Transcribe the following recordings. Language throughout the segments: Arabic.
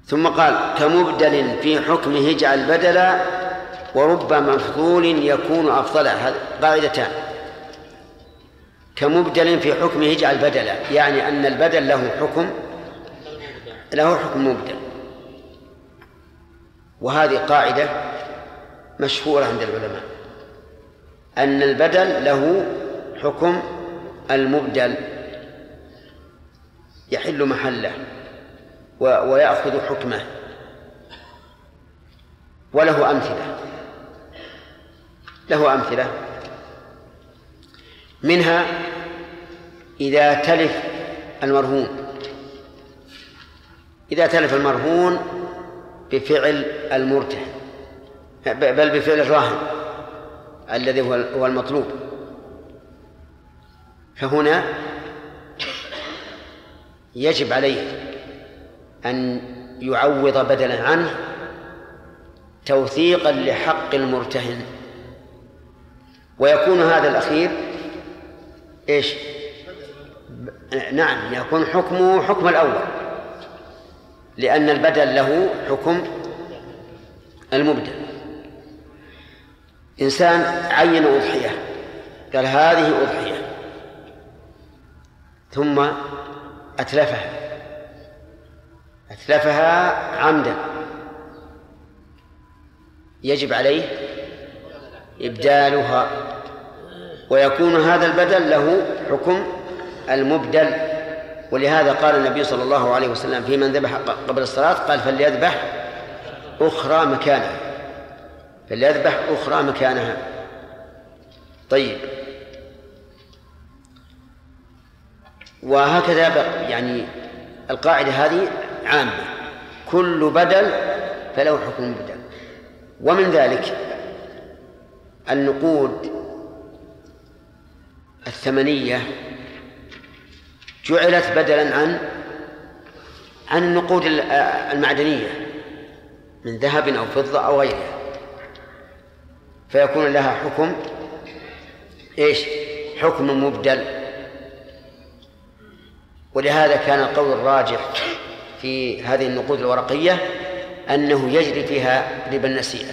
ثم قال كمبدل في حكمه اجعل بدلا ورب مفضول يكون أفضل. هذه قاعدتان. كمبدل في حكمه اجعل بدلا، يعني أن البدل له حكم مبدل، وهذه قاعدة مشهورة عند العلماء أن البدل له حكم المبدل يحل محله ويأخذ حكمه، وله أمثلة منها إذا تلف المرهون بفعل المرتهن، بل بفعل الراهن الذي هو المطلوب، فهنا يجب عليه أن يعوض بدلا عنه توثيقا لحق المرتهن، ويكون هذا الأخير إيش؟ نعم، يكون حكمه حكم الأول، لأن البدل له حكم المبدل. إنسان عين أضحية، قال هذه أضحية، ثم أتلفها عمدا، يجب عليه إبدالها، ويكون هذا البدل له حكم المبدل. ولهذا قال النبي صلى الله عليه وسلم في من ذبح قبل الصلاة قال فليذبح أخرى مكانها. طيب، وهكذا يعني القاعدة هذه عامة، كل بدل فله حكم بدل. ومن ذلك النقود الثمنية جعلت بدلا عن النقود المعدنية من ذهب أو فضة أو غيرها، فيكون لها حكم حكم مبدل. ولهذا كان القول الراجح في هذه النقود الورقية أنه يجري فيها ربا النسيئة،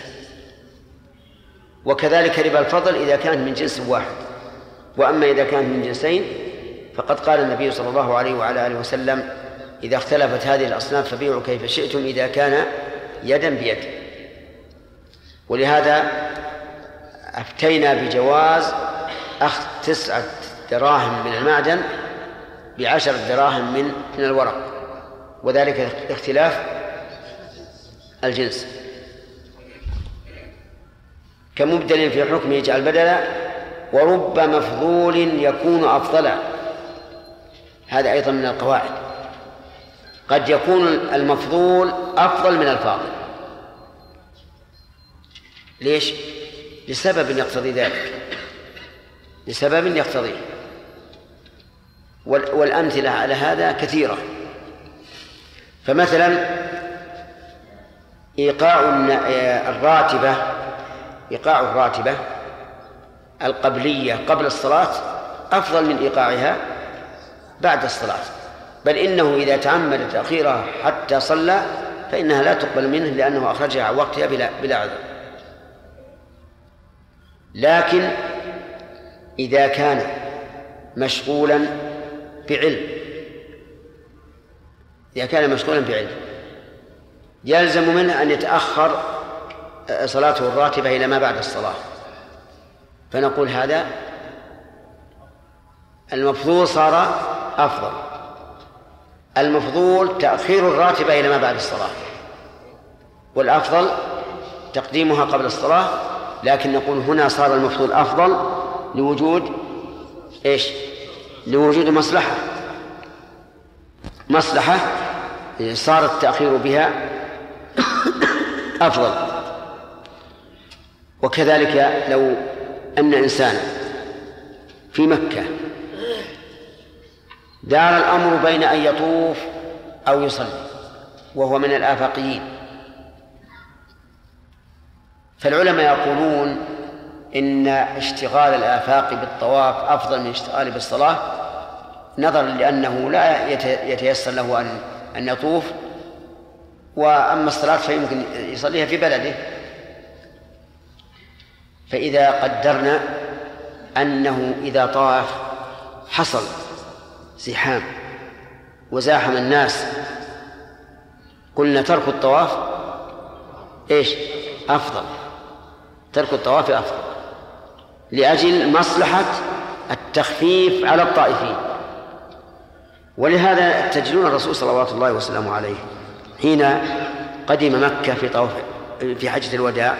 وكذلك ربا الفضل إذا كانت من جنس واحد. وأما إذا كانت من جنسين فقد قال النبي صلى الله عليه وعلى آله وسلم إذا اختلفت هذه الأصناف فبيعوا كيف شئتم إذا كان يدا بيد. ولهذا أفتينا بجواز أخذ 9 دراهم من المعدن ب10 دراهم من الورق، وذلك اختلاف الجنس. كمبدل في حكمه يجعل بدلا ورب مفضول يكون أفضلا. هذا أيضا من القواعد، قد يكون المفضول أفضل من الفاضل. ليش؟ لسبب يقتضي ذلك، لسبب يقتضيه. والأمثلة على هذا كثيرة. فمثلا إيقاع الراتبة القبلية قبل الصلاة أفضل من إيقاعها بعد الصلاة، بل إنه إذا تعمد تأخيرها حتى صلى فإنها لا تقبل منه لأنه أخرجها عن وقتها بلا عذر. لكن إذا كان مشغولا بعلم يلزم منه أن يتأخر صلاته الراتبة إلى ما بعد الصلاة، فنقول هذا المفضول صار أفضل. المفضول تأخير الراتبة إلى ما بعد الصلاة، والأفضل تقديمها قبل الصلاة. لكن نقول هنا صار المفضول أفضل لوجود لوجود مصلحة صار التأخير بها أفضل. وكذلك لو أن إنسانا في مكة دار الأمر بين أن يطوف أو يصلي وهو من الآفاقيين، فالعلماء يقولون إن اشتغال الآفاق بالطواف أفضل من اشتغال بالصلاة، نظرا لأنه لا يتيسر له أن يطوف وأما الصلاة فيمكن يصليها في بلده. فإذا قدرنا أنه إذا طاف حصل زحام وزاحم الناس، قلنا ترك الطواف إيش؟ أفضل. ترك الطواف أفضل لأجل مصلحة التخفيف على الطائفين. ولهذا تجدون الرسول صلوات الله وسلامه عليه حين قدم مكة في حجة الوداع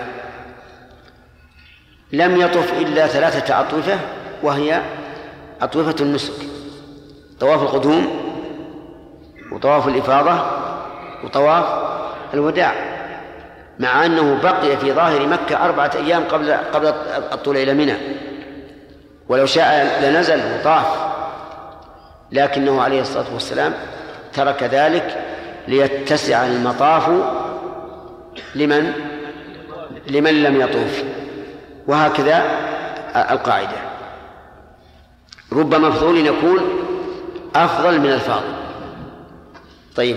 لم يطف إلا 3 أطوفة، وهي أطوفة النسك: طواف القدوم وطواف الإفاضة وطواف الوداع، مع أنه بقي في ظاهر مكة 4 أيام قبل الطلوع إلى منى، ولو شاء لنزل وطاف، لكنه عليه الصلاة والسلام ترك ذلك ليتسع المطاف لمن لم يطوف. وهكذا القاعدة، رب مفضول يكون أفضل من الفاضل. طيب،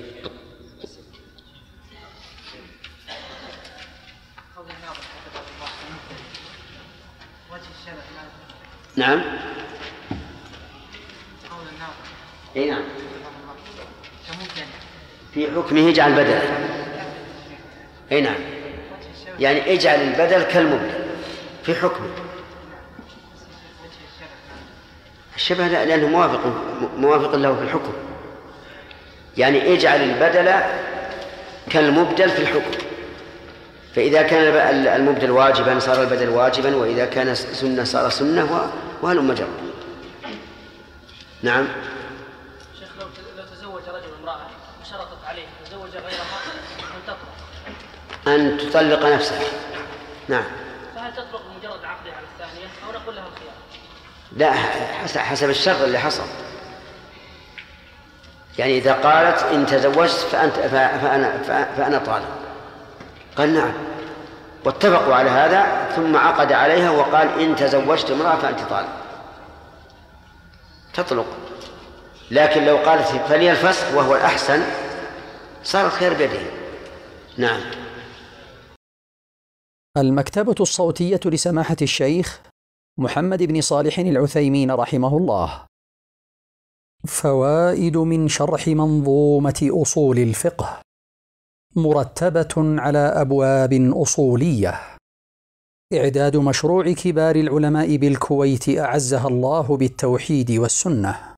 نعم. اي نعم، في حكمه اجعل بدلا. اي نعم، يعني اجعل البدل كالمبدل في حكمه. الشبه لأنه موافق له في الحكم، يعني اجعل البدل كالمبدل في الحكم. فإذا كان المبدل واجبا صار البدل واجبا، وإذا كان سنة صار سنة، وهل مجرى. نعم. شيخ، لو تزوج رجل امرأة وشرطت عليه تزوج غيرها أن تطلق نفسها، نعم، فهل تطلق مجرد عقدها على الثانية أو نقول لها الخيار؟ لا، حسب الشرط اللي حصل. يعني إذا قالت إن تزوجت فأنا طالق، قال نعم، واتفقوا على هذا، ثم عقد عليها وقال إن تزوجت امرأة فأنت طالق، تطلق. لكن لو قالت فلي الفسخ وهو الأحسن صار الخير بيده. نعم. المكتبة الصوتية لسماحة الشيخ محمد بن صالح العثيمين رحمه الله. فوائد من شرح منظومة أصول الفقه، مرتبة على أبواب أصولية. إعداد مشروع كبار العلماء بالكويت أعزها الله بالتوحيد والسنة.